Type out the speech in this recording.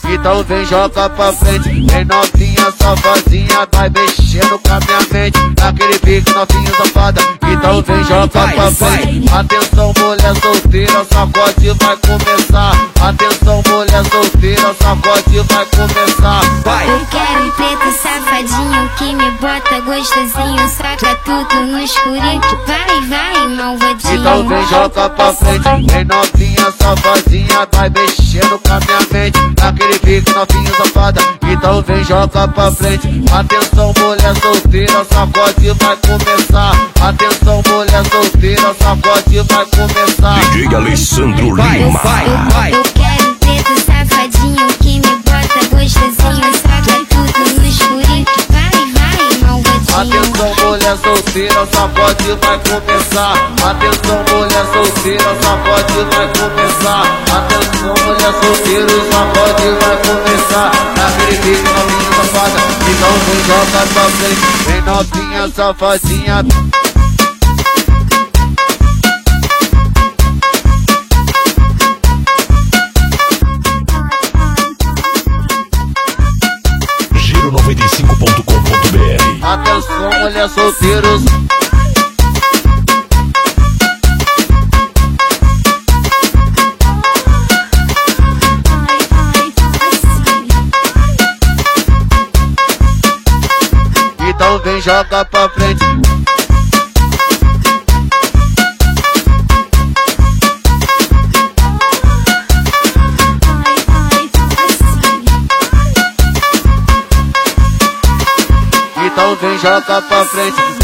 Então vem, joga pra frente. Vem novinha, safadinha, vai mexendo com a minha mente. Naquele pique novinha safada. Então vem, joga pra frente. Atenção, mulher solteira, sacode vai começar. Atenção, mulher solteira, sacode vai começar. Eu quero um preto safadinho que me bota gostosinho, saca tudo no escurinho. Vai, malvadinho. Então vem, joga pra frente. Vem novinha, safadinha, vai mexendo com a minha mente. Naquele pique novinha safada. Então vem, joga pra frente. Atenção, mulher solteira, sacode vai começar. Atenção, mulher solteira, sacode vai começar. DJ Alessandro Lima. Eu quero um preto safadinho que me bota gostosinho, saca tudo no escurinho. Vai, malvadinho. Atenção, mulher solteira, sacode vai começar. Atenção, mulher solteira, sacode vai começar. Atenção, mulher solteira, sacode vai começar. Naquele pique novinha safada. Então vem, joga pra frente. Vem novinha, safadinha. Giro95.com.br. Atenção, mulher solteiros. Então vem, joga pra frente. Então vem, joga pra frente.